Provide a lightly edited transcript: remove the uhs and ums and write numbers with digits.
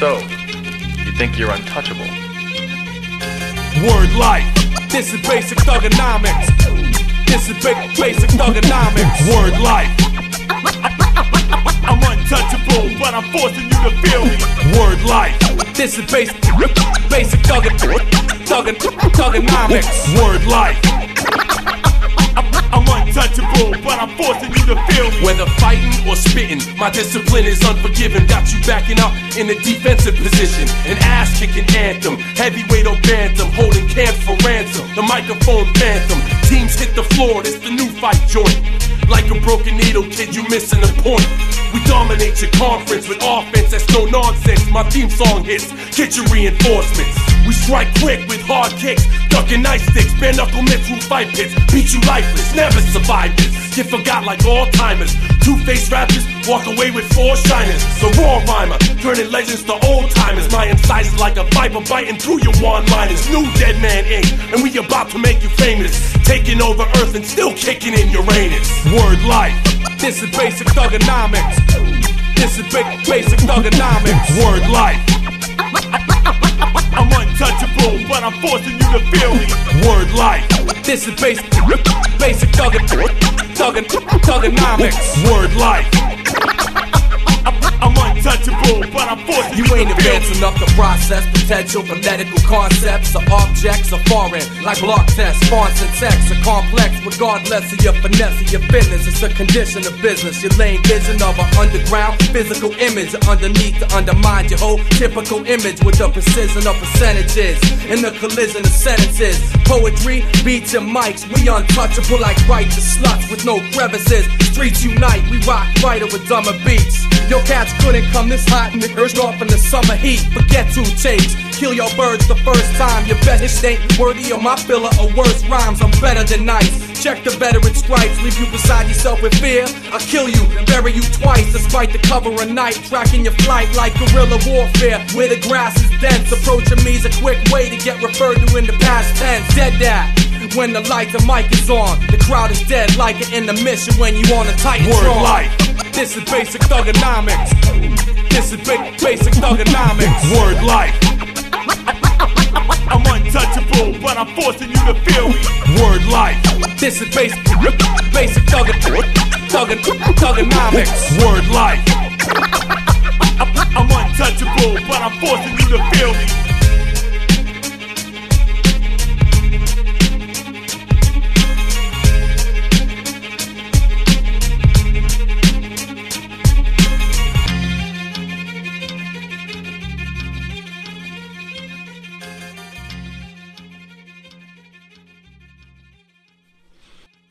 So, you think you're untouchable? Word life. This is basic thugonomics. This is basic thugonomics. Word life. I'm untouchable, but I'm forcing you to feel me. Word life. This is basic thugonomics. Word life. I'm untouchable, but I'm forcing you to feel me. Whether fighting or spitting, my discipline is unforgiving. Got you backing up in a defensive position. An ass-kicking anthem, heavyweight or bantam, holding camp for ransom. The microphone phantom, teams hit the floor, it's the new fight joint. Like a broken needle, kid, you missing a point. We dominate your conference with offense that's no nonsense. My theme song hits, get your reinforcements. We strike quick with hard kicks, ducking ice sticks, bare knuckle mitts through fight pits. Beat you lifeless, never survive this. Get forgot like all timers. Two-faced rappers walk away with four shiners. The raw rhymer, turning legends to old timers. My incisors like a viper biting through your one-liners. New Dead Man Inc., and we about to make you famous. Taking over Earth and still kicking in Uranus. Word life. This is basic thugonomics. This is basic thugonomics. Word life. I'm untouchable, but I'm forcing you to feel me. Word life. This is basic thugonomics. Word life. I'm untouchable, but I'm forcing you to feel me. You ain't advanced enough to process potential phonetical concepts or objects are foreign, like block tests, fonts and text are complex, regardless of your finesse or your business. It's a condition of business. Your lame vision of an underground physical image underneath to undermine your whole typical image with the precision of percentages in the collision of sentences. Poetry, beats and mics, we untouchable like righteous sluts with no crevices. Streets unite, we rock brighter with dumber beats. Your cats couldn't come this hot and urged off in the summer heat. Forget 2 takes, kill your birds the first time. Your best ain't worthy of my filler or worse rhymes. I'm better than nice. Check the veteran stripes, leave you beside yourself with fear. I'll kill you, bury you twice, despite the cover of night. Tracking your flight like guerrilla warfare, where the grass is dense. Approaching me is a quick way to get referred to in the past tense. Dead that. When the light, the mic is on, the crowd is dead like an intermission when you on a tight Word life. This is basic thugonomics. This is basic thugonomics. Word life. I'm untouchable, but I'm forcing you to feel me. Word life. This is basic thugonomics. Word life. I'm untouchable, but I'm forcing you to feel me.